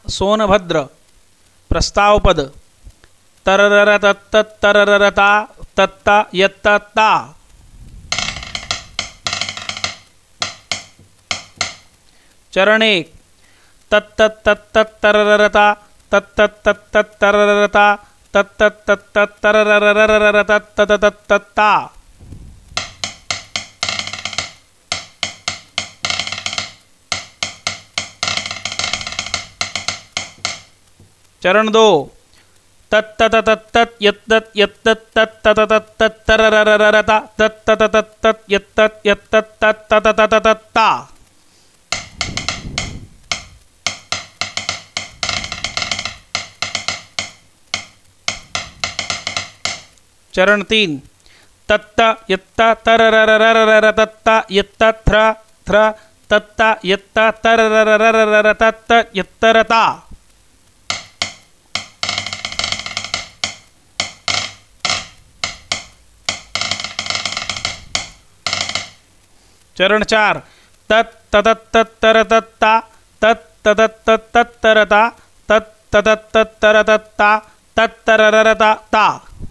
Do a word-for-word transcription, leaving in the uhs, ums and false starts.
सोनभद्र। प्रस्ताव पद तररर तत्त तरररता तत्ता यत्तता। चरण एक तत्त तत्त तरररता तत्त तत्त तरररता तत्त तत्त तरररररता तत्ततत्तता। चरण दो तत्ततत्तत् यत्तत् यत्तत् तत्ततत्तत् तररररता तत्ततत्तत् यत्तत् यत्तत् तत्तततत्तता। चरण तीन तत्त यत्त तरररररर तत्त यत्त थ्र थ्र तत्त यत्त तरररररर तत्त यत्तरता। चरण चार तत् ततत्तरतत्ता तत् ततत्तरता तत् ततत्तरतत्ता तत्तरररता ता।